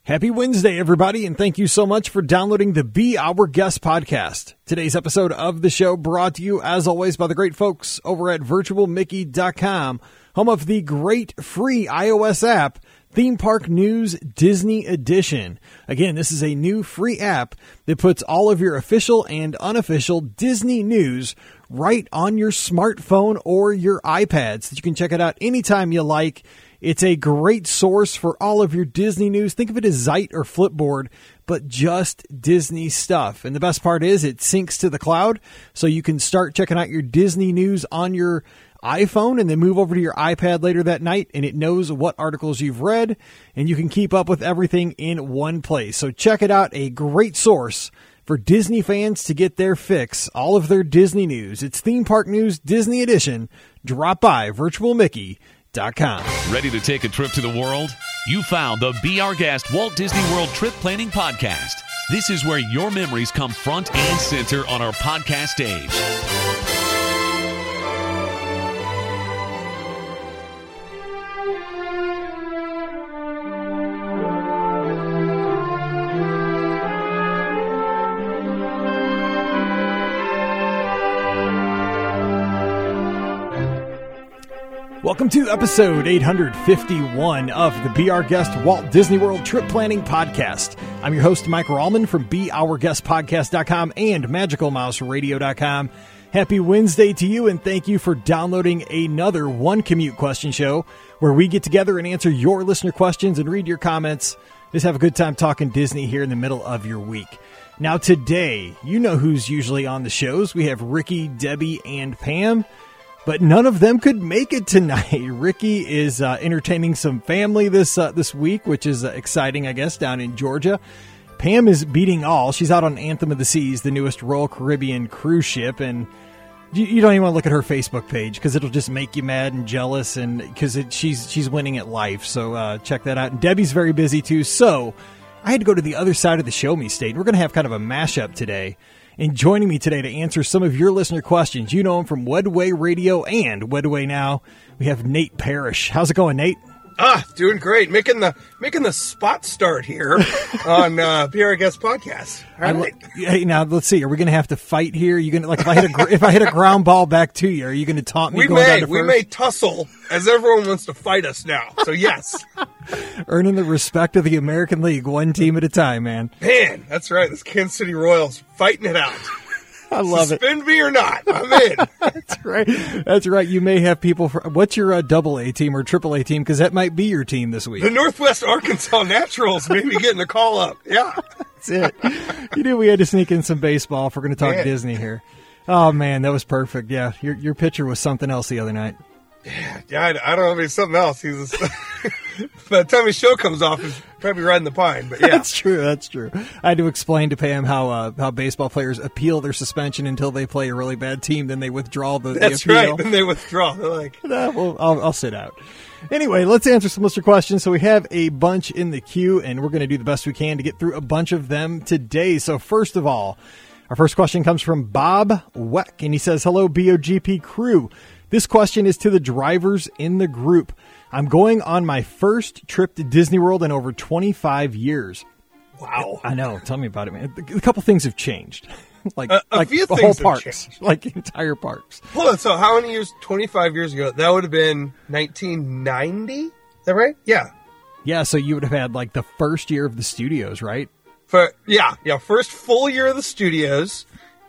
Happy Wednesday, everybody, and thank you so much for downloading the Be Our Guest podcast. Today's episode of the show brought to you, as always, by the great folks over at virtualmickey.com, home of the great free iOS app, Theme Park News Disney Edition. Again, this is a new free app that puts all of your official and unofficial Disney news right on your smartphone or your iPad, so that you can check it out anytime you like. It's a great source for all of your Disney news. Think of it as Zite or Flipboard, but just Disney stuff. And the best part is it syncs to the cloud, so you can start checking out your Disney news on your iPhone and then move over to your iPad later that night, and it knows what articles you've read, and you can keep up with everything in one place. So check it out, a great source for Disney fans to get their fix, all of their Disney news. It's Theme Park News Disney Edition. Drop by virtualmickey.com. Ready to take a trip to the world? You found the Be Our Guest Walt Disney World Trip Planning Podcast. This is where your memories come front and center on our podcast stage. Welcome to episode 851 of the Be Our Guest Walt Disney World Trip Planning Podcast. I'm your host, Mike Rallman from BeOurGuestPodcast.com and MagicalMouseRadio.com. Happy Wednesday to you, and thank you for downloading another One Commute Question Show, where we get together and answer your listener questions and read your comments. Just have a good time talking Disney here in the middle of your week. Now today, you know who's usually on the shows. We have Ricky, Debbie, and Pam. But none of them could make it tonight. Ricky is entertaining some family this week, which is exciting, I guess, down in Georgia. Pam is beating all. She's out on Anthem of the Seas, the newest Royal Caribbean cruise ship, and you don't even want to look at her Facebook page because it'll just make you mad and jealous, and because she's winning at life. So check that out. And Debbie's very busy too. So I had to go to the other side of the Show Me State. We're going to have kind of a mashup today. And joining me today to answer some of your listener questions, you know him from Wedway Radio and Wedway Now, we have Nate Parrish. How's it going, Nate? Doing great. Making the spot start here on Be Our Guest Podcast. All right. Hey, now let's see. Are we going to have to fight here? Are you going to, like, if I hit a ground ball back to you, are you going to taunt me going down to first? We may tussle, as everyone wants to fight us now. So yes, earning the respect of the American League, one team at a time, man. Man, that's right. This Kansas City Royals fighting it out. I love it. Suspend me or not, I'm in. That's right. That's right. You may have people what's your AA team or AAA team? Because that might be your team this week. The Northwest Arkansas Naturals may be getting a call up. Yeah. That's it. You knew we had to sneak in some baseball if we're going to talk Disney here. Oh, man, that was perfect. Yeah, your pitcher was something else the other night. Yeah, I don't know if he's something else. By the time his show comes off, he's probably riding the pine. But yeah, that's true. I had to explain to Pam how baseball players appeal their suspension until they play a really bad team, then they withdraw the appeal. That's right. Then they withdraw. They're like, well, I'll sit out. Anyway, let's answer some listener questions. So we have a bunch in the queue, and we're going to do the best we can to get through a bunch of them today. So first of all, our first question comes from Bob Weck, and he says, "Hello, BOGP crew. This question is to the drivers in the group. I'm going on my first trip to Disney World in over 25 years. Wow. I know. Tell me about it, man. A couple things have changed. like few the things whole have parks. changed. Like entire parks. Hold on. So how many years? 25 years ago. That would have been 1990? Is that right? Yeah. Yeah, so you would have had like the first year of the studios, right? First full year of the studios.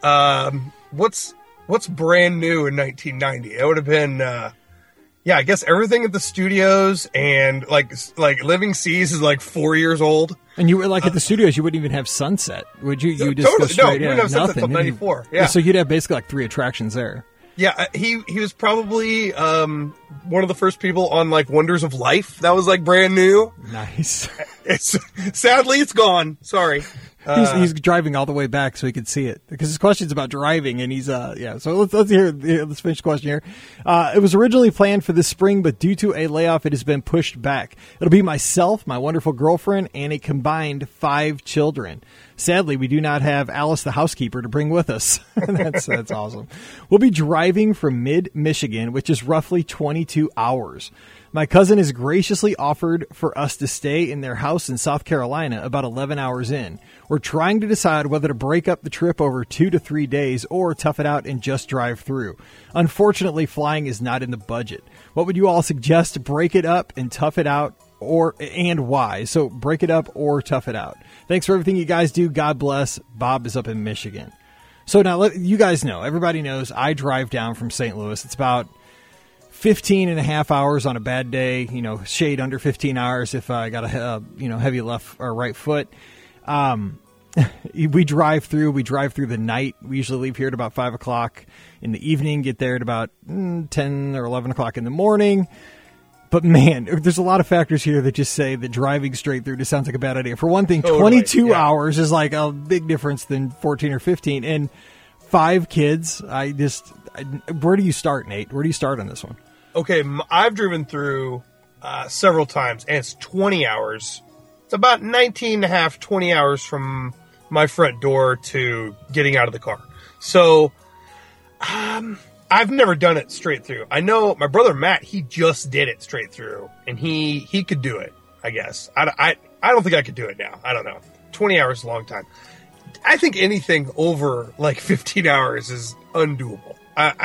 What's brand new in 1990? It would have been, I guess everything at the studios, and like Living Seas is like 4 years old. And you were like at the studios, you wouldn't even have Sunset, would you? You just totally, go straight we in, wouldn't have Sunset nothing. until 94. Yeah. So you'd have basically like 3 attractions there. Yeah, he was probably one of the first people on like Wonders of Life. That was like brand new. Nice. Sadly it's gone. Sorry. He's driving all the way back so he could see it, because his question's about driving, and he's So let's finish the question here. It was originally planned for this spring, but due to a layoff, it has been pushed back. It'll be myself, my wonderful girlfriend, and a combined 5 children. Sadly, we do not have Alice the housekeeper to bring with us. That's awesome. We'll be driving from mid-Michigan, which is roughly 22 hours. My cousin has graciously offered for us to stay in their house in South Carolina about 11 hours in. We're trying to decide whether to break up the trip over 2 to 3 days or tough it out and just drive through. Unfortunately, flying is not in the budget. What would you all suggest to break it up and tough it out, and why? So break it up or tough it out. Thanks for everything you guys do. God bless. Bob is up in Michigan. So now you guys know, everybody knows I drive down from St. Louis. It's about 15 and a half hours on a bad day, shade under 15 hours if I got a heavy left or right foot. We drive through the night. We usually leave here at about 5 o'clock in the evening, get there at about 10 or 11 o'clock in the morning. But man, there's a lot of factors here that just say that driving straight through just sounds like a bad idea. For one thing, 22 hours is like a big difference than 14 or 15. And 5 kids, where do you start, Nate? Where do you start on this one? Okay, I've driven through several times, and it's 20 hours. It's about 19 and a half, 20 hours from my front door to getting out of the car. So, I've never done it straight through. I know my brother Matt, he just did it straight through, and he could do it, I guess. I don't think I could do it now. I don't know. 20 hours is a long time. I think anything over like 15 hours is undoable.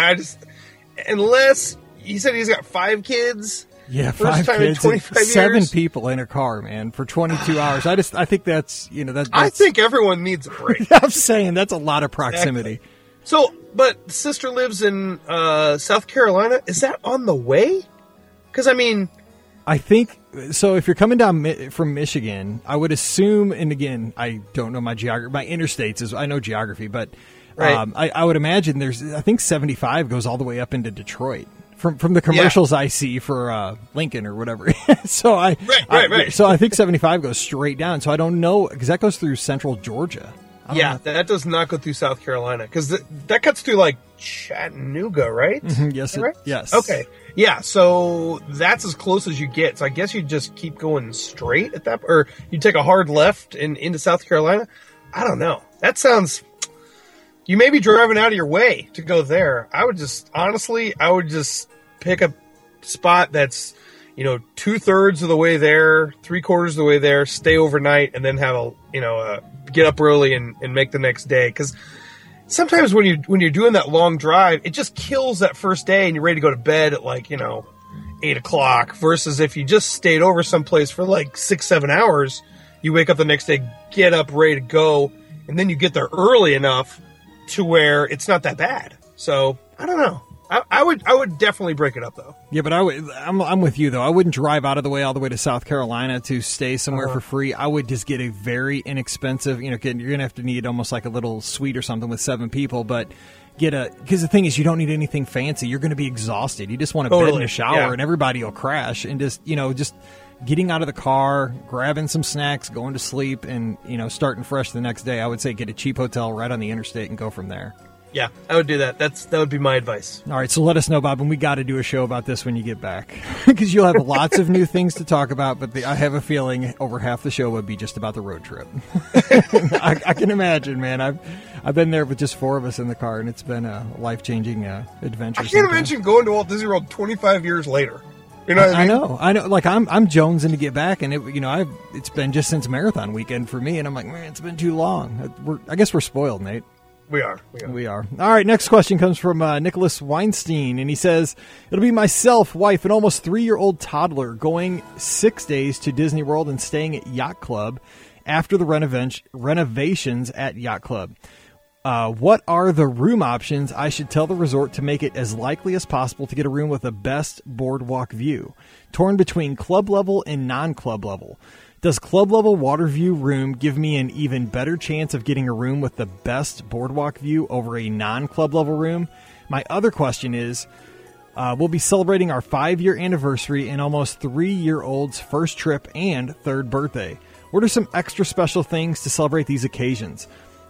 Unless he said he's got 5 kids. Yeah, 5 kids, 7 people in a car, man, for 22 hours. I think that's. I think everyone needs a break. I'm saying that's a lot of proximity. Exactly. So, but sister lives in South Carolina. Is that on the way? Because, I think so. If you're coming down from Michigan, I would assume, and again, I don't know my geography. My interstates I know geography, but right. I would imagine I think 75 goes all the way up into Detroit from the commercials I see for Lincoln or whatever. So right. So I think 75 goes straight down. So I don't know because that goes through central Georgia. That does not go through South Carolina because that cuts through like Chattanooga, right? Mm-hmm, yes. Right? Yes. Okay. Yeah. So that's as close as you get. So I guess you just keep going straight at that, or you take a hard left into South Carolina. I don't know. That sounds. You may be driving out of your way to go there. I would just pick a spot that's 2/3 of the way there, 3/4 of the way there, stay overnight, and then have get up early and make the next day. Because sometimes when you're doing that long drive, it just kills that first day, and you're ready to go to bed at 8 o'clock. Versus if you just stayed over someplace for 6-7 hours, you wake up the next day, get up, ready to go, and then you get there early enough to where it's not that bad. So I don't know. I would definitely break it up though. Yeah, but I'm with you though. I wouldn't drive out of the way all the way to South Carolina to stay somewhere for free. I would just get a very inexpensive. You're gonna have to need almost like a little suite or something with 7 people, but because the thing is you don't need anything fancy. You're going to be exhausted. You just want a bed and a shower, and everybody will crash. And just getting out of the car, grabbing some snacks, going to sleep, and starting fresh the next day. I would say get a cheap hotel right on the interstate and go from there. Yeah, I would do that. That would be my advice. All right, so let us know, Bob, and we got to do a show about this when you get back because you'll have lots of new things to talk about. But I have a feeling over half the show would be just about the road trip. I can imagine, man. I've been there with just 4 of us in the car, and it's been a life-changing adventure. I can't imagine going to Walt Disney World 25 years later. You know what I mean? I know. Like I'm jonesing to get back, and it's been just since marathon weekend for me, and I'm like, man, it's been too long. I guess we're spoiled, Nate. We are. All right, next question comes from Nicholas Weinstein, and he says, it'll be myself, wife, and almost 3-year-old toddler going 6 days to Disney World and staying at Yacht Club after the renovations at Yacht Club. What are the room options I should tell the resort to make it as likely as possible to get a room with the best boardwalk view? Torn between club level and non-club level. Does club level water view room give me an even better chance of getting a room with the best boardwalk view over a non-club level room? My other question is, we'll be celebrating our 5-year anniversary and almost 3-year-old's first trip and 3rd birthday. What are some extra special things to celebrate these occasions?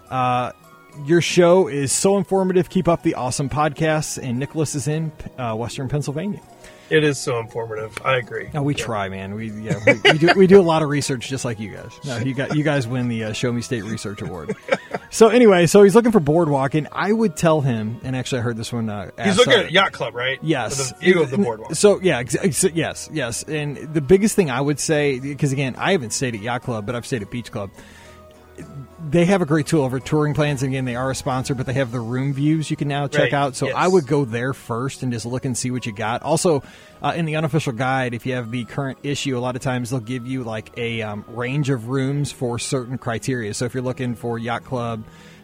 Your show is so informative. Keep up the awesome podcasts. And Nicholas is in Western Pennsylvania. It is so informative. I agree. No, we try, man. We do a lot of research, just like you guys. No, you guys win the Show Me State Research Award. So anyway, he's looking for Boardwalk, and I would tell him. And actually, I heard this one. He's looking at Yacht Club, right? Yes, for the view of the Boardwalk. So yes. And the biggest thing I would say, because again, I haven't stayed at Yacht Club, but I've stayed at Beach Club. They have a great tool over touring plans. Again, they are a sponsor, but they have the room views you can now check out. So I would go there first and just look and see what you got. Also, in the unofficial guide, if you have the current issue, a lot of times they'll give you like a range of rooms for certain criteria. So if you're looking for Yacht Club,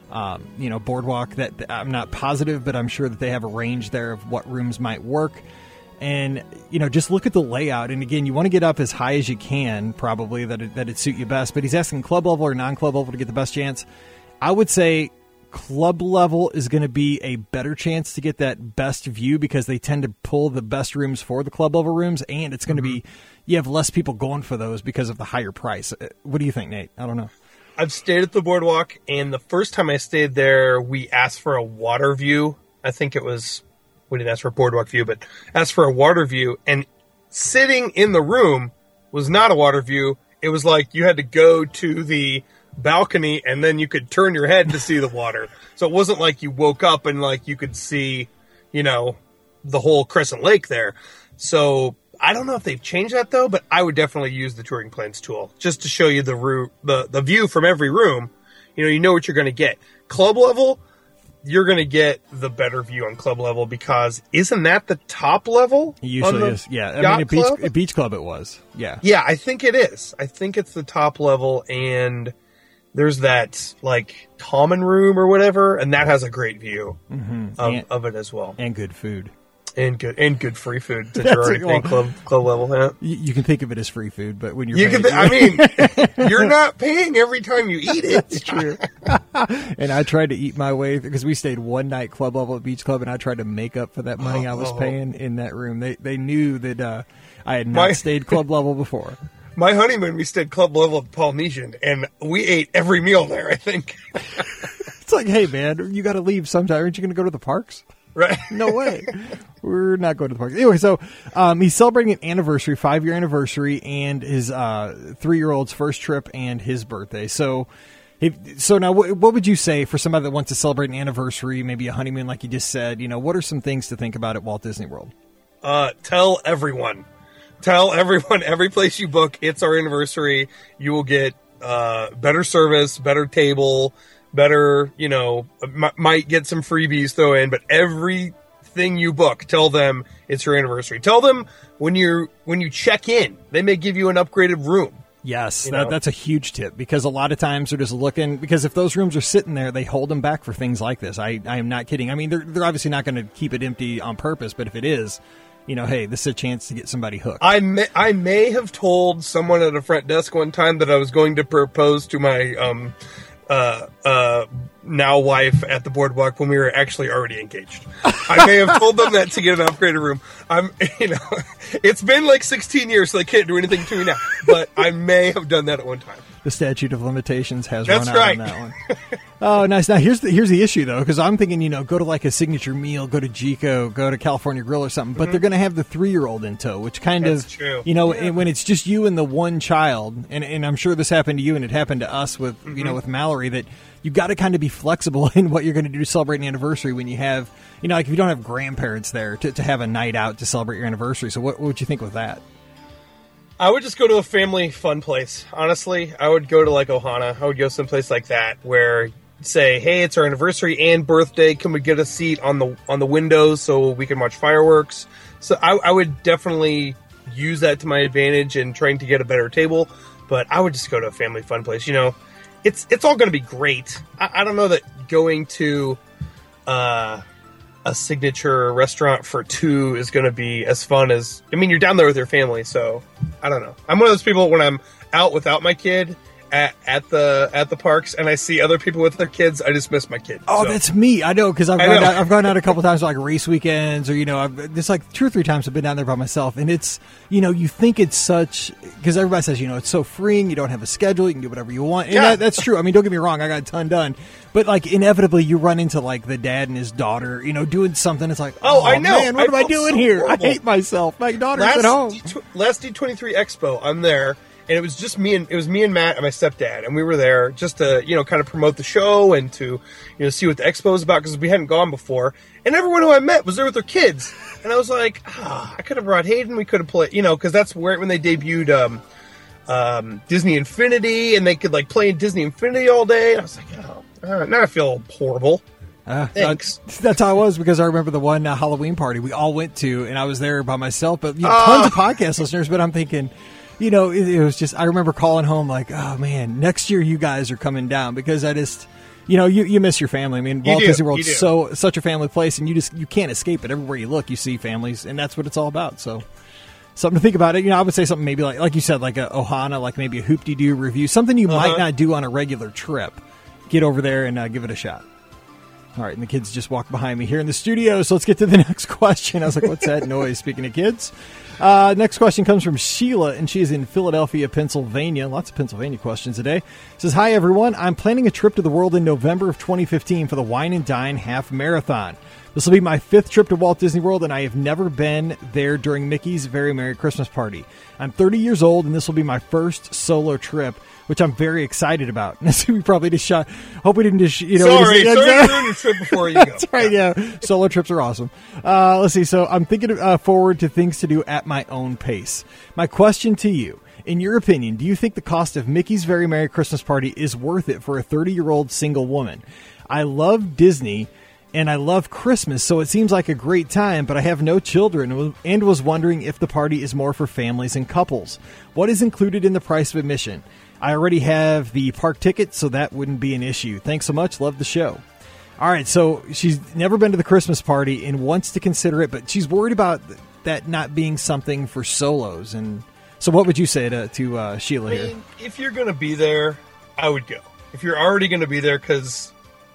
Boardwalk, that I'm not positive, but I'm sure that they have a range there of what rooms might work. And, just look at the layout. And again, you want to get up as high as you can, probably, that it suit you best. But he's asking club level or non-club level to get the best chance. I would say club level is going to be a better chance to get that best view because they tend to pull the best rooms for the club level rooms. And it's going to be, you have less people going for those because of the higher price. What do you think, Nate? I don't know. I've stayed at the Boardwalk, and the first time I stayed there, we asked for a water view. I think it was... We didn't ask for a Boardwalk view, but asked for a water view. And sitting in the room was not a water view. It was like you had to go to the balcony and then you could turn your head to see the water. So it wasn't like you woke up and like you could see, the whole Crescent Lake there. So I don't know if they've changed that though, but I would definitely use the touring plans tool just to show you the view from every room. You know what you're going to get. Club level, you're going to get the better view on club level because isn't that the top level? It usually is. Yeah. I mean, at Beach Club it was. Yeah. Yeah, I think it is. I think it's the top level, and there's that like common room or whatever, and that has a great view of it as well. And good food. And good free food to your club level. Yeah. You can think of it as free food, but when you're you're not paying every time you eat it. It's true. And I tried to eat my way because we stayed one night club level at Beach Club, and I tried to make up for that money I was paying in that room. They knew that I had not stayed club level before. My honeymoon, we stayed club level at Polynesian, and we ate every meal there. I think it's like, hey man, you got to leave sometime. Aren't you going to go to the parks? Right. No way. We're not going to the park. Anyway, so he's celebrating an anniversary, 5-year anniversary, and his 3-year-old's first trip and his birthday. So now what would you say for somebody that wants to celebrate an anniversary, maybe a honeymoon like you just said? What are some things to think about at Walt Disney World? Tell everyone. Every place you book, it's our anniversary. You will get better service, better table, better, might get some freebies thrown in, but everything you book, tell them it's your anniversary. Tell them when you check in, they may give you an upgraded room. Yes, that's a huge tip because a lot of times they're just looking, because if those rooms are sitting there, they hold them back for things like this. I am not kidding. I mean, they're obviously not going to keep it empty on purpose, but if it is, hey, this is a chance to get somebody hooked. I may have told someone at a front desk one time that I was going to propose to my now wife at the Boardwalk when we were actually already engaged. I may have told them that to get an upgraded room. It's been like 16 years, so they can't do anything to me now. But I may have done that at one time. The statute of limitations has run out on that one. Oh, nice. Now here's the issue though, because I'm thinking, go to like a signature meal, go to Jico, go to California Grill or something, but they're going to have the 3-year-old in tow, which That's true. And when it's just you and the one child, and I'm sure this happened to you and it happened to us with with Mallory, that you got to kind of be flexible in what you're going to do to celebrate an anniversary when you have, like if you don't have grandparents there to have a night out to celebrate your anniversary. So what would you think with that? I would just go to a family fun place. Honestly, I would go to like Ohana. I would go someplace like that where say, hey, it's our anniversary and birthday. Can we get a seat on the windows so we can watch fireworks? So I would definitely use that to my advantage in trying to get a better table. But I would just go to a family fun place. It's all going to be great. I don't know that going to a signature restaurant for 2 is going to be as fun as... I mean, you're down there with your family, so I don't know. I'm one of those people when I'm out without my kid at the parks and I see other people with their kids, I just miss my kid. Oh, so. That's me. I know, because I've gone out a couple times, like race weekends, or there's like 2 or 3 times I've been down there by myself, and it's you think it's such, because everybody says it's so freeing, you don't have a schedule, you can do whatever you want, and that's true. I mean, don't get me wrong, I got a ton done, but like inevitably you run into like the dad and his daughter, doing something. It's like, I know, man, what am I doing here? Horrible. I hate myself. My daughter's at home. Last D23 Expo, I'm there. And it was me and Matt and my stepdad, and we were there just to kind of promote the show and to see what the expo was about, because we hadn't gone before. And everyone who I met was there with their kids, and I was like, I could have brought Hayden. We could have played, because that's when they debuted Disney Infinity, and they could like play in Disney Infinity all day. And I was like, now I feel horrible. Thanks. That's how I was, because I remember the one Halloween party we all went to, and I was there by myself. But tons of podcast listeners. But I'm thinking. It was just, I remember calling home like, oh man, next year you guys are coming down, because I just, you miss your family. I mean, Walt Disney World's such a family place, and you can't escape it. Everywhere you look, you see families, and that's what it's all about. So something to think about it. I would say something maybe like you said, like a Ohana, like maybe a Hoop-de-Doo review, something you might not do on a regular trip. Get over there and give it a shot. All right, and the kids just walked behind me here in the studio, so let's get to the next question. I was like, what's that noise? Speaking of kids. Next question comes from Sheila, and she's in Philadelphia, Pennsylvania. Lots of Pennsylvania questions today. Says, hi, everyone. I'm planning a trip to the world in November of 2015 for the Wine and Dine Half Marathon. This will be my 5th trip to Walt Disney World, and I have never been there during Mickey's Very Merry Christmas Party. I'm 30 years old, and this will be my first solo trip, which I'm very excited about. We probably just shot. Hope we didn't just, Sorry to ruin your trip before you go. That's right, yeah. Solo trips are awesome. Let's see. So I'm thinking forward to things to do at my own pace. My question to you, in your opinion, do you think the cost of Mickey's Very Merry Christmas Party is worth it for a 30-year-old single woman? I love Disney, and I love Christmas, so it seems like a great time, but I have no children and was wondering if the party is more for families and couples. What is included in the price of admission? I already have the park ticket, so that wouldn't be an issue. Thanks so much. Love the show. All right, so she's never been to the Christmas party and wants to consider it, but she's worried about that not being something for solos. And so what would you say to Sheila here? If you're going to be there, I would go. If you're already going to be there, because,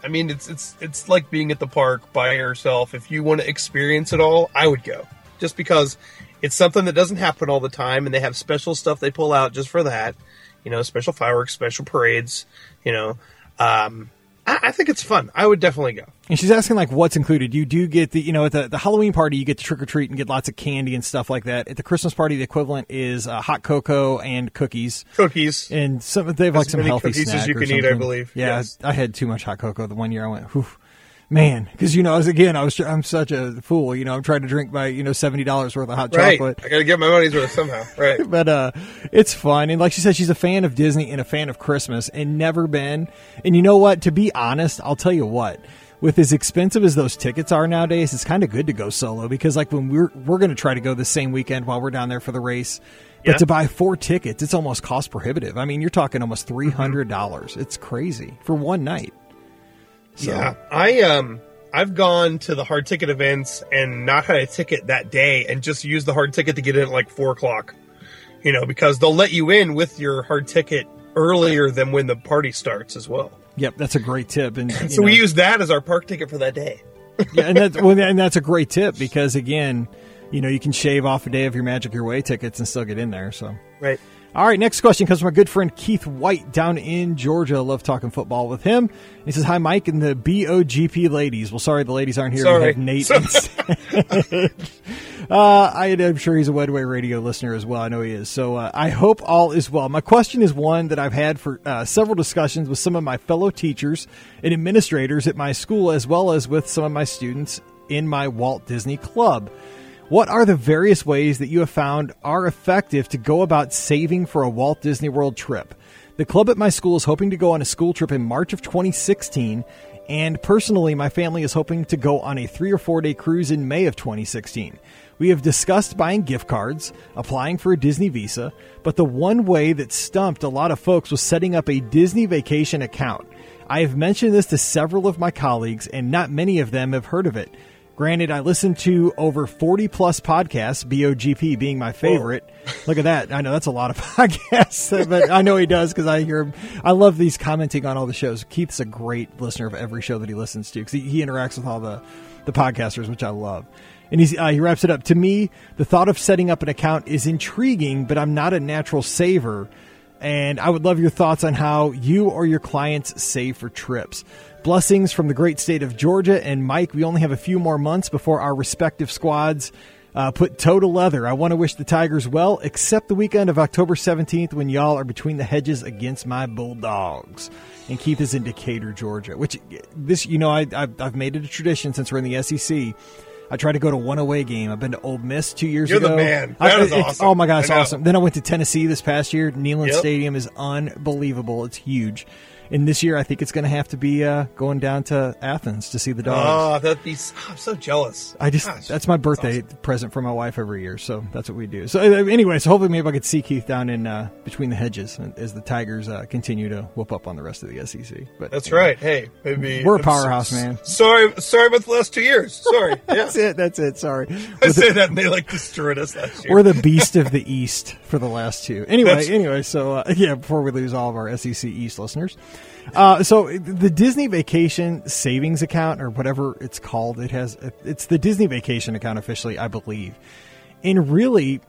it's like being at the park by yourself. If you want to experience it all, I would go. Just because it's something that doesn't happen all the time, and they have special stuff they pull out just for that. Special fireworks, special parades, I think it's fun. I would definitely go. And she's asking, like, what's included. You do get at the Halloween party, you get to trick or treat and get lots of candy and stuff like that. At the Christmas party, the equivalent is hot cocoa and cookies. Cookies. And they have like some healthy snacks. As you can eat, I believe. Yeah, yes. I had too much hot cocoa the one year I went, whew. Man, because I'm such a fool. I'm trying to drink my $70 worth of hot chocolate. I got to get my money's worth somehow. Right, but it's fun, and like she said, she's a fan of Disney and a fan of Christmas, and never been. And you know what? To be honest, I'll tell you what. With as expensive as those tickets are nowadays, it's kind of good to go solo, because like when we're going to try to go the same weekend while we're down there for the race. But to buy 4 tickets, it's almost cost prohibitive. I mean, you're talking almost $300. It's crazy for one night. So. Yeah, I've gone to the hard ticket events and not had a ticket that day, and just used the hard ticket to get in at like 4:00. Because they'll let you in with your hard ticket earlier than when the party starts as well. Yep, that's a great tip. And so we use that as our park ticket for that day. Yeah, and that's a great tip, because again, you can shave off a day of your Magic Your Way tickets and still get in there. So right. All right, next question comes from our good friend Keith White down in Georgia. I love talking football with him. He says, hi, Mike and the BOGP ladies. Well, sorry, the ladies aren't here. Sorry. We have Nate instead. I'm sure he's a Wedway radio listener as well. I know he is. So I hope all is well. My question is one that I've had for several discussions with some of my fellow teachers and administrators at my school, as well as with some of my students in my Walt Disney Club. What are the various ways that you have found are effective to go about saving for a Walt Disney World trip? The club at my school is hoping to go on a school trip in March of 2016, and personally, my family is hoping to go on a 3 or 4 day cruise in May of 2016. We have discussed buying gift cards, applying for a Disney visa, but the one way that stumped a lot of folks was setting up a Disney vacation account. I have mentioned this to several of my colleagues, and not many of them have heard of it. Granted, I listen to over 40 plus podcasts, BOGP being my favorite. Whoa. Look at that. I know that's a lot of podcasts, but I know he does because I hear him. I love these commenting on all the shows. Keith's a great listener of every show that he listens to because he interacts with all the podcasters, which I love. And he wraps it up. To me, the thought of setting up an account is intriguing, but I'm not a natural saver. And I would love your thoughts on how you or your clients save for trips. Blessings from the great state of Georgia. And Mike, we only have a few more months before our respective squads put toe to leather. I want to wish the Tigers well, except the weekend of October 17th when y'all are between the hedges against my Bulldogs. And Keith is in Decatur, Georgia, which this, I've made it a tradition since we're in the SEC. I try to go to one away game. I've been to Ole Miss 2 years ago. You're the man. That is awesome. Oh, my God, it's awesome. Then I went to Tennessee this past year. Neyland Stadium is unbelievable. It's huge. And this year, I think it's going to have to be going down to Athens to see the Dogs. Oh, that'd be. I'm so jealous. That's my birthday present for my wife every year, so that's what we do. So anyway, so hopefully maybe I could see Keith down in between the hedges as the Tigers continue to whoop up on the rest of the SEC. But that's right. Hey, maybe we're a powerhouse, man. Sorry about the last 2 years. Sorry. Yeah. That's it. Sorry. I say that and they destroyed us last year. We're the beast of the East for the last two. Anyway, so before we lose all of our SEC East listeners. So the Disney Vacation Savings Account, or whatever it's called, it's the Disney Vacation account officially, I believe. And really,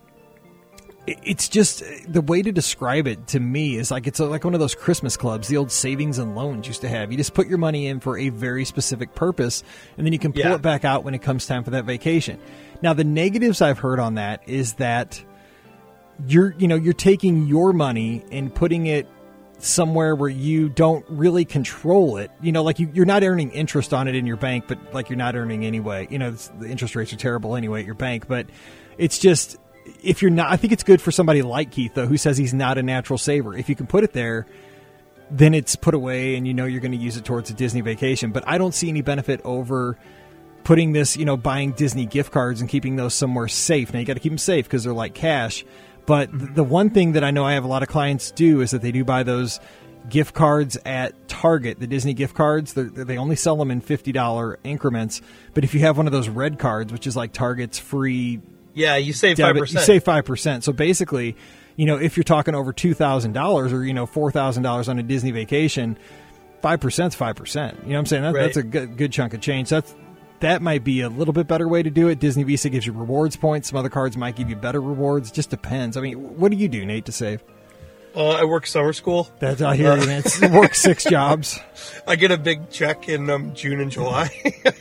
it's just the way to describe it to me is it's like one of those Christmas clubs the old savings and loans used to have. You just put your money in for a very specific purpose, and then you can pull it back out when it comes time for that vacation. Now, the negatives I've heard on that is that you're taking your money and putting it somewhere where you don't really control it. You're not earning interest on it in your bank, but you're not earning anyway. The interest rates are terrible anyway at your bank, but it's just, if you're not, I think it's good for somebody like Keith, though, who says he's not a natural saver. If you can put it there, then it's put away and you're going to use it towards a Disney vacation. But I don't see any benefit over putting this, buying Disney gift cards and keeping those somewhere safe. Now, you got to keep them safe because they're like cash. But the one thing that I know I have a lot of clients do is that they do buy those gift cards at Target, the Disney gift cards. They only sell them in $50 increments. But if you have one of those red cards, which is like Target's free, you save 5%. You save 5%. So basically, if you're talking over $2,000 or $4,000 on a Disney vacation, 5% is 5%. You know what I'm saying? That's a good chunk of change. That might be a little bit better way to do it. Disney Visa gives you rewards points. Some other cards might give you better rewards. Just depends. I mean, what do you do, Nate, to save? I work summer school. That's I hear you, man. Work 6 jobs. I get a big check in June and July.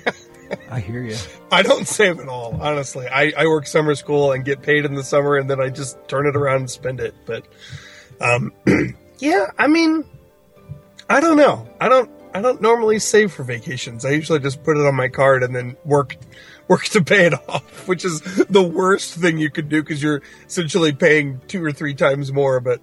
I hear you. I don't save at all, honestly. I work summer school and get paid in the summer, and then I just turn it around and spend it. But, I mean, I don't know. I don't normally save for vacations. I usually just put it on my card and then work to pay it off, which is the worst thing you could do because you're essentially paying 2 or 3 times more. But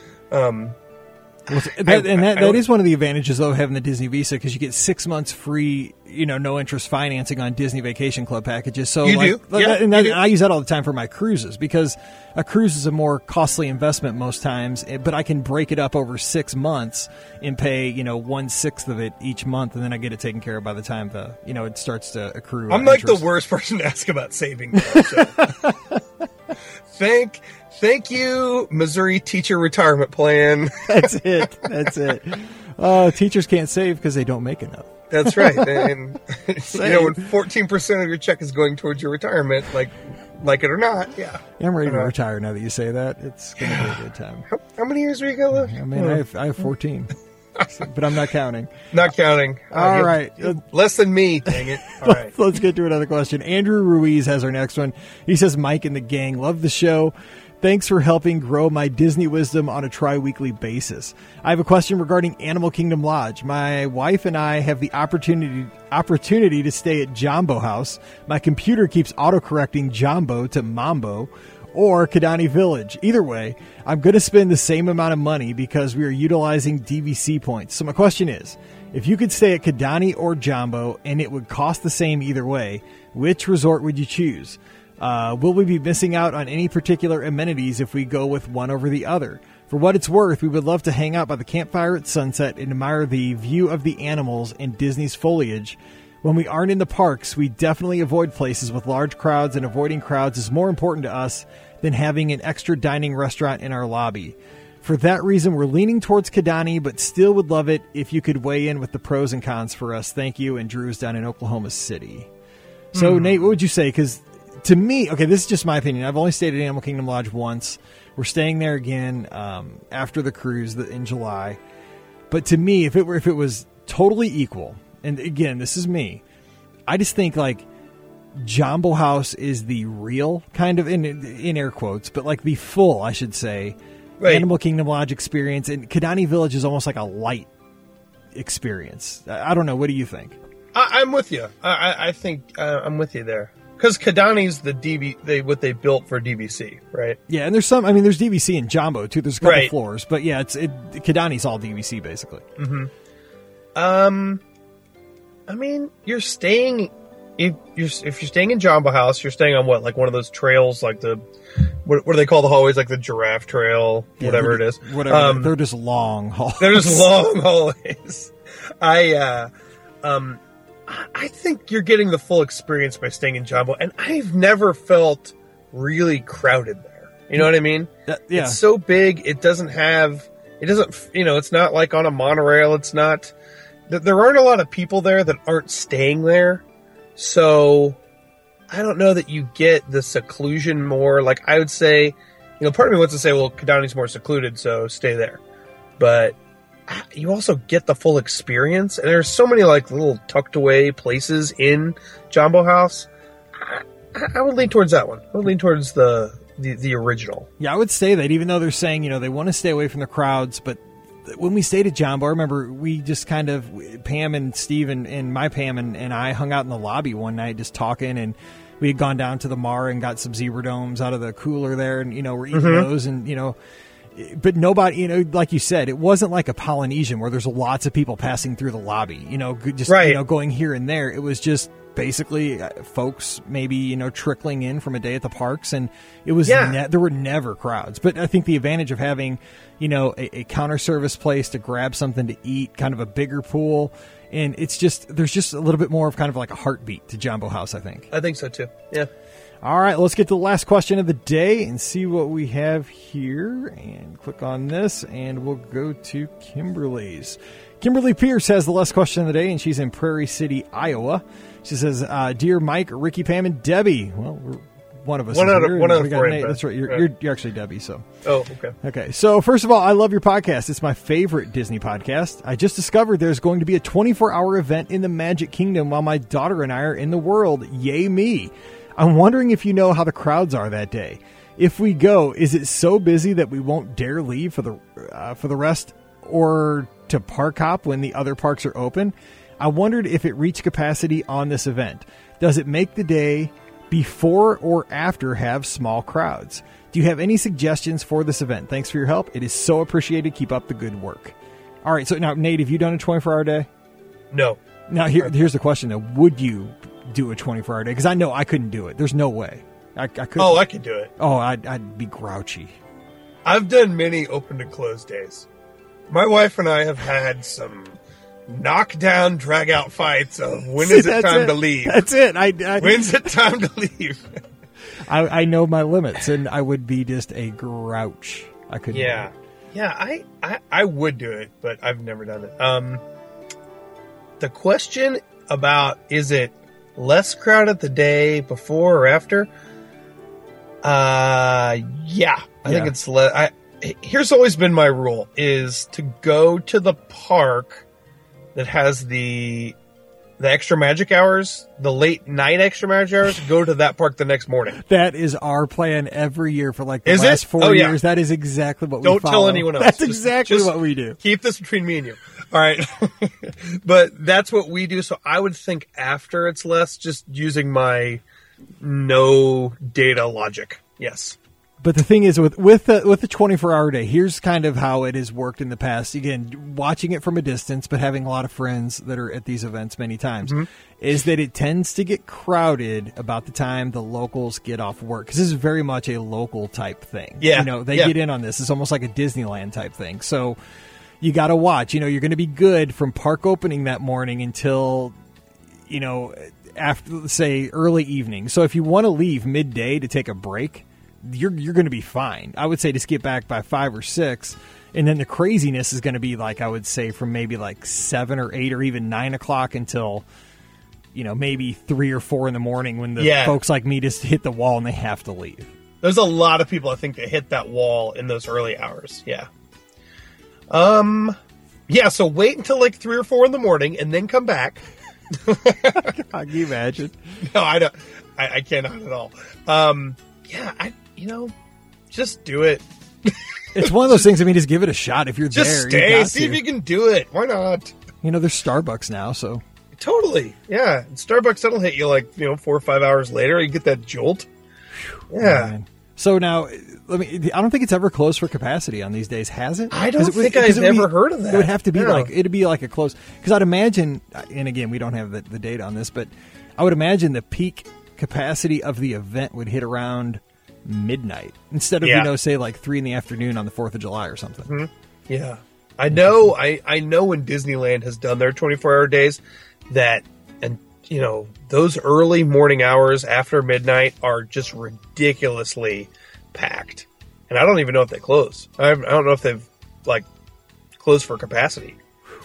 that is one of the advantages of having the Disney Visa because you get 6 months free, no interest financing on Disney Vacation Club packages. So you do, I use that all the time for my cruises because a cruise is a more costly investment most times, but I can break it up over 6 months and pay 1/6 of it each month, and then I get it taken care of by the time it starts to accrue. I'm like the worst person to ask about saving. Thank you, Missouri Teacher Retirement Plan. That's it. Teachers can't save because they don't make enough. That's right. And when 14% of your check is going towards your retirement, like it or not, I'm ready to retire now that you say that. It's going to be a good time. How many years are you going to live? I mean, I have 14. But I'm not counting. Not counting. All right. Less than me, dang it. All right. Let's get to another question. Andrew Ruiz has our next one. He says, Mike and the gang, love the show. Thanks for helping grow my Disney wisdom on a tri-weekly basis. I have a question regarding Animal Kingdom Lodge. My wife and I have the opportunity to stay at Jambo House. My computer keeps autocorrecting Jambo to Mambo or Kidani Village. Either way, I'm going to spend the same amount of money because we are utilizing DVC points. So my question is, if you could stay at Kidani or Jambo and it would cost the same either way, which resort would you choose? Will we be missing out on any particular amenities if we go with one over the other? For what it's worth, we would love to hang out by the campfire at sunset and admire the view of the animals and Disney's foliage. When we aren't in the parks, we definitely avoid places with large crowds, and avoiding crowds is more important to us than having an extra dining restaurant in our lobby. For that reason, we're leaning towards Kidani, but still would love it if you could weigh in with the pros and cons for us. Thank you. And Drew's down in Oklahoma City. So, Nate, what would you say? Because to me, okay, this is just my opinion. I've only stayed at Animal Kingdom Lodge once. We're staying there again after the cruise in July. But to me, if it was totally equal, and again, this is me, I just think like Jambo House is the real kind of, in air quotes, but like the full, I should say, right, Animal Kingdom Lodge experience. And Kidani Village is almost like a light experience. I don't know. What do you think? I'm with you. I think I'm with you there. Because Kidani's what they built for DVC, right? Yeah, and there's there's DVC in Jambo too. There's a couple floors, but yeah, Kidani's all DVC basically. Mm-hmm. You're staying if you're staying in Jambo House, you're staying on what, like one of those trails, like what do they call the hallways, like the giraffe trail, whatever it is. Whatever. They're just long hallways. They're just long hallways. I think you're getting the full experience by staying in Jambo, and I've never felt really crowded there. You know what I mean? Yeah. It's so big. It's not like on a monorail. It's not, there aren't a lot of people there that aren't staying there. So I don't know that you get the seclusion more. Like I would say, part of me wants to say, well, Kidani's more secluded, so stay there. But you also get the full experience, and there's so many like little tucked away places in Jambo House. I would lean towards that one. I would lean towards the original. Yeah, I would say that, even though they're saying they want to stay away from the crowds, but when we stayed at Jambo, I remember we just kind of, Pam and Steve and my Pam and I hung out in the lobby one night just talking, and we had gone down to the Mar and got some zebra domes out of the cooler there, and we're eating those, and but nobody, like you said, it wasn't like a Polynesian where there's lots of people passing through the lobby, going here and there. It was just basically folks maybe, trickling in from a day at the parks, and it was, there were never crowds. But I think the advantage of having, a counter service place to grab something to eat, kind of a bigger pool, and there's just a little bit more of kind of like a heartbeat to Jambo House, I think. I think so too. Yeah. All right, let's get to the last question of the day and see what we have here. And click on this, and we'll go to Kimberly's. Kimberly Pierce has the last question of the day, and she's in Prairie City, Iowa. She says, "Dear Mike, Ricky, Pam, and Debbie." Well, one of us. One out of four. That's right. You're actually Debbie. So. Oh, okay. Okay. So first of all, I love your podcast. It's my favorite Disney podcast. I just discovered there's going to be a 24-hour event in the Magic Kingdom while my daughter and I are in the world. Yay me! I'm wondering if you know how the crowds are that day. If we go, is it so busy that we won't dare leave for the rest, or to park hop when the other parks are open? I wondered if it reached capacity on this event. Does it make the day before or after have small crowds? Do you have any suggestions for this event? Thanks for your help. It is so appreciated. Keep up the good work. All right. So now, Nate, have you done a 24-hour day? No. Now, here's the question, though. Would you do a 24-hour day? Because I know I couldn't do it. There's no way. I couldn't. Oh, I could do it. Oh, I'd be grouchy. I've done many open to close days. My wife and I have had some knockdown, drag out fights of when is it time to leave? That's it. When's it time to leave? I know my limits, and I would be just a grouch. I couldn't. Yeah. Yeah, I would do it, but I've never done it. The question about, is it less crowded the day before or after? I think it's less. Here's always been my rule, is to go to the park that has the extra magic hours, the late night extra magic hours, go to that park the next morning. That is our plan every year for like the last 4 years. That is exactly what we follow. Don't tell anyone else. That's exactly what we do. Keep this between me and you. All right. But that's what we do. So I would think after it's less, just using my no data logic. Yes. But the thing is, with the 24-hour day, here's kind of how it has worked in the past. Again, watching it from a distance, but having a lot of friends that are at these events many times, is that it tends to get crowded about the time the locals get off work. Because this is very much a local type thing. Yeah. They get in on this. It's almost like a Disneyland type thing. So you got to watch. You're going to be good from park opening that morning until after, say, early evening. So if you want to leave midday to take a break, you're going to be fine. I would say just get back by 5 or 6. And then the craziness is going to be like, I would say from maybe like 7 or 8 or even 9 o'clock until, maybe 3 or 4 in the morning when the folks like me just hit the wall and they have to leave. There's a lot of people, I think, that hit that wall in those early hours. Yeah. So wait until like 3 or 4 in the morning and then come back. Can you imagine? No, I don't. I cannot at all. Just do it. It's one of those things. I mean, just give it a shot if you're just there. Stay, see if you can do it. Why not? There's Starbucks now, so totally. Yeah, Starbucks that'll hit you like 4 or 5 hours later. You get that jolt. Yeah. Man. So now, I don't think it's ever closed for capacity on these days, has it? I don't think I've ever heard of that. It would have to be it'd be like a close, because I'd imagine, and again, we don't have the data on this, but I would imagine the peak capacity of the event would hit around midnight instead of, say like 3 in the afternoon on the 4th of July or something. Mm-hmm. Yeah. I know when Disneyland has done their 24-hour days that, and those early morning hours after midnight are just ridiculously packed. And I don't even know if they close. I don't know if they've closed for capacity.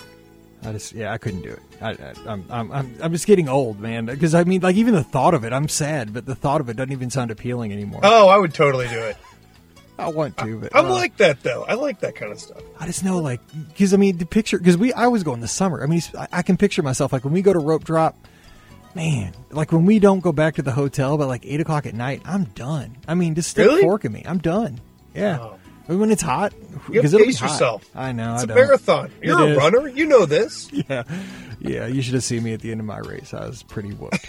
I couldn't do it. I'm just getting old, man. Because even the thought of it, I'm sad, but the thought of it doesn't even sound appealing anymore. Oh, I would totally do it. I want to, but I'm like that though. I like that kind of stuff. I just know, because the picture, because I always go in the summer. I can picture myself when we go to rope drop. Man, when we don't go back to the hotel by 8 o'clock at night, I'm done. Just stick a fork in me. I'm done. Yeah. Oh. When it's hot, you have to pace yourself. I know. It's a marathon. You're a runner. You know this. Yeah. You should have seen me at the end of my race. I was pretty whooped.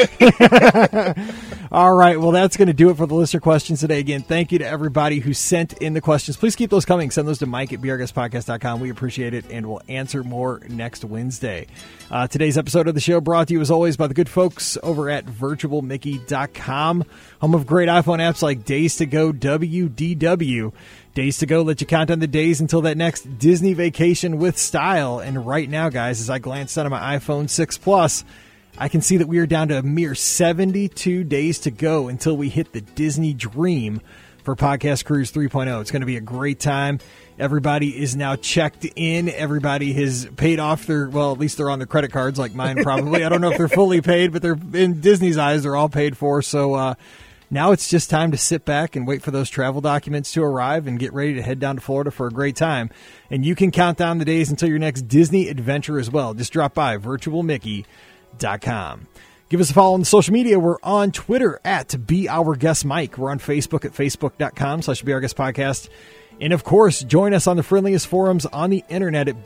All right. Well, that's going to do it for the listener questions today. Again, thank you to everybody who sent in the questions. Please keep those coming. Send those to Mike at BRGuestPodcast.com. We appreciate it, and we'll answer more next Wednesday. Today's episode of the show brought to you, as always, by the good folks over at VirtualMickey.com, home of great iPhone apps like Days to Go WDW. Days to Go let you count on the days until that next Disney vacation with style. And right now, guys, as I glance down at my iPhone 6 Plus, I can see that we are down to a mere 72 days to go until we hit the Disney dream for Podcast Cruise 3.0. It's going to be a great time. Everybody is now checked in. Everybody has paid off at least they're on their credit cards like mine probably. I don't know if they're fully paid, but they're in Disney's eyes, they're all paid for. So, now it's just time to sit back and wait for those travel documents to arrive and get ready to head down to Florida for a great time. And you can count down the days until your next Disney adventure as well. Just drop by virtualmickey.com. Give us a follow on social media. We're on Twitter at BeOurGuestMike. We're on Facebook at facebook.com/BeOurGuestPodcast. And of course, join us on the friendliest forums on the internet at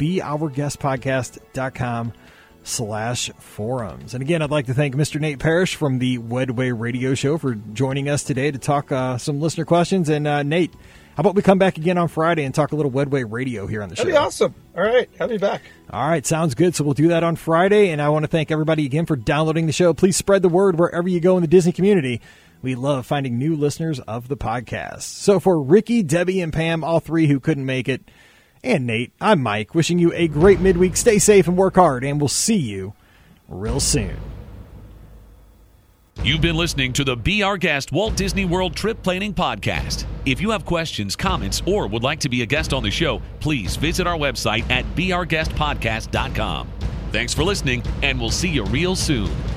BeOurGuestPodcast.com/forums. And again, I'd like to thank Mr. Nate Parrish from the Wedway Radio Show for joining us today to talk some listener questions. And Nate, how about we come back again on Friday and talk a little Wedway Radio here on the show? That'd be awesome. All right, have me back. All right, sounds good. So we'll do that on Friday. And I want to thank everybody again for downloading the show. Please spread the word wherever you go in the Disney community. We love finding new listeners of the podcast. So for Ricky, Debbie, and Pam, all three who couldn't make it, and Nate, I'm Mike, wishing you a great midweek. Stay safe and work hard, and we'll see you real soon. You've been listening to the Be Our Guest Walt Disney World Trip Planning Podcast. If you have questions, comments, or would like to be a guest on the show, please visit our website at beourguestpodcast.com. Thanks for listening, and we'll see you real soon.